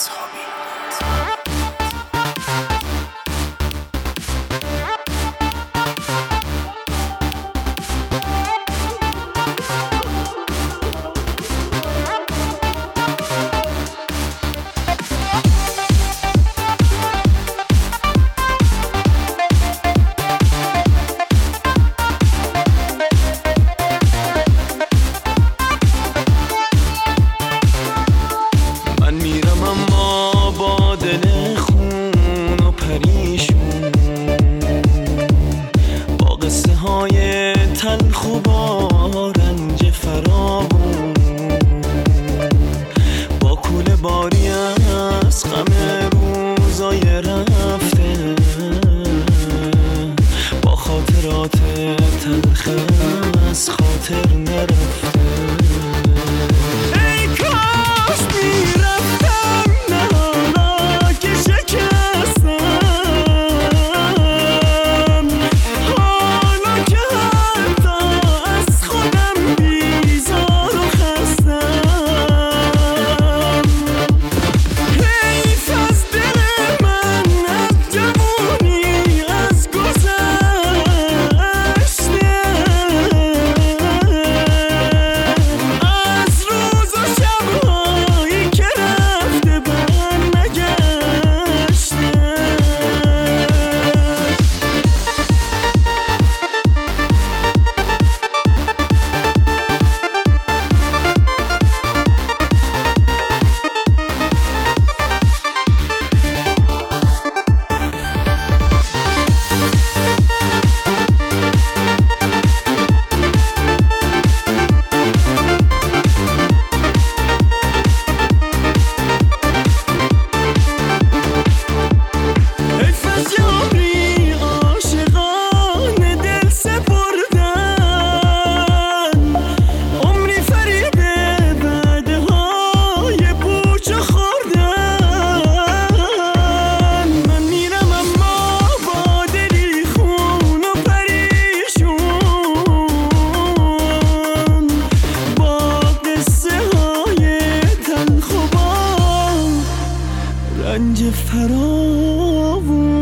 تلخ و با رنج فراوون، با کوله باری از غم روزای رفته، با خاطرات تلخ از خاطر نرفته. ای کاش میرفتم نه حالا که شکستم، حالا که حتی از خودم بیزار و خستم. حیف از دل من، از جوونی، از گذشته، از روز و شبهایی که رفته بر نگشته. حیف از یاری عاشقانه دل سپردن، عمری فریب وعده های پوچ خوردن. من میرم اما با دلی خون و پریشون، با قصه های تلخ و با رنج فراوون.